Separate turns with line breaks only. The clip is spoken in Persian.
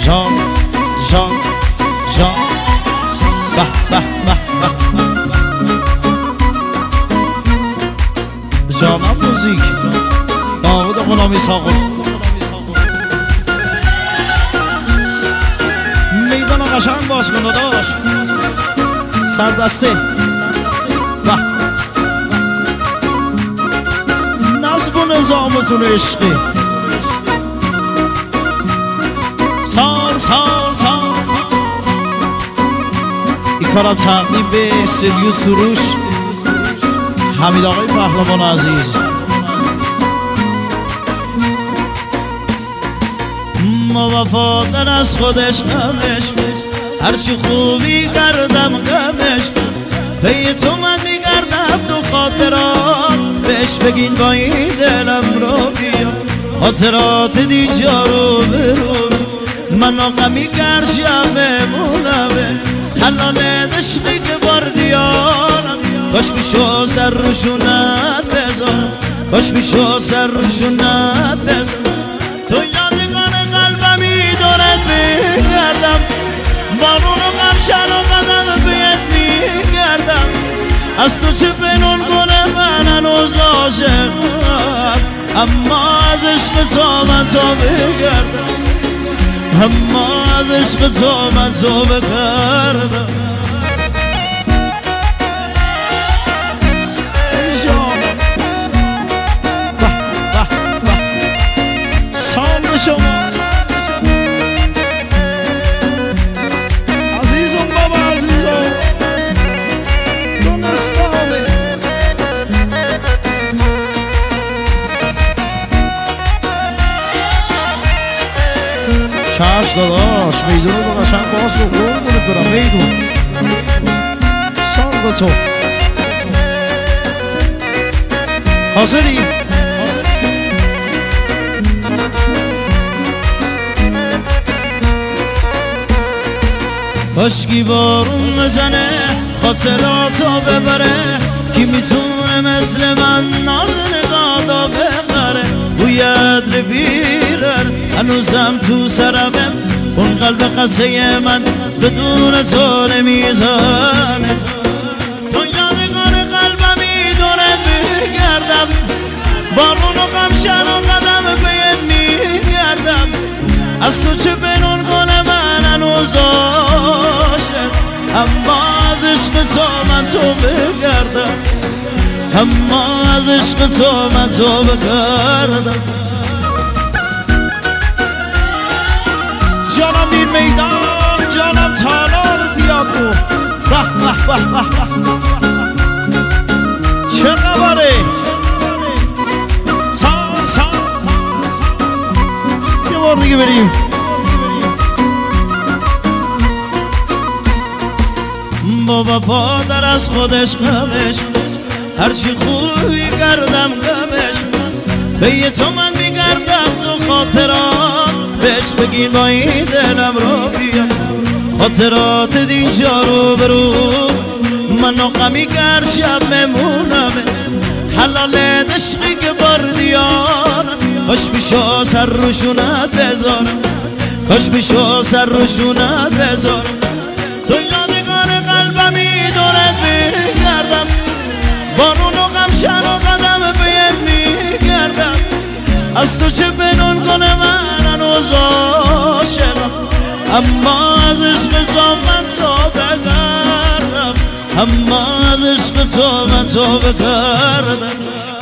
جان جان جان به به به به جانم موزیک داود غلامی ساقل میدان قشنگ باز کن داداش سردسته به نظم و نظامتون عشقی سال سال سال این کارم تقدیم به سریو سروش حمید آقای پهلوان عزیز ما وفادار از خودش غمش بود هرچی خوبی کردم غمش بود پی تو من میگردم تو خاطرات بهش بگین با این دلم رو بیا خاطرات دیجا رو برو منو غمی گرشم بمونمه حلال عشقی که باردیارم کاش میشو سر روشونت بذارم کاش میشو سر روشونت بذارم تو یادگار قلبمی دارد میگردم بارون و غمشن و قدم بهت میگردم از تو چه پنون کنه من هنوز عاشقم اما از عشق تو من تو بگردم اما از عشق تو من تو بگردم سال شما عزیزم بابا عزیزم دونستانه چشم داداش میدون رو قشنگ باز رو قربونت برم میدون سال تو حاضری کاشکی بارون بزنه خاطراتو ببره کی میتونه مثل من ناز نگادا بخره باید بیرن هنوزم تو سرمه اون قلب قصه من بدون تو نمیزنه تو یادگار قلبمی دورت میگردم بارون و غمشن و قدم بهت میگردم از تو چه پنون کنه من هنوز عاشق اما از عشق تو من تو بگردم اما از عشق تو من تو بگردم جانم دیر میدان جانم تالار دیابو به به به به چه خبره سال سال یه بار دیگه بریم با وفادار از خودش غمش هرچی خوبی کردم غمش به تو من میگردم تو خاطرات بهش بگین با این دلم رو بیا خاطرات دینجا رو برو منو غمی گرشم بمونمه حلال عشقی که باردیارم کاش میشو سر روشونت بذارم کاش میشو سر روشونت بذارم تو یادگار قلبمی دورت میگردم بارون و غمشن و قدم بهت میگردم از تو چه پنون کنه من هنوز عاشقم اما از عشق تو من تو بگردم اما از عشق تو من تو بگردم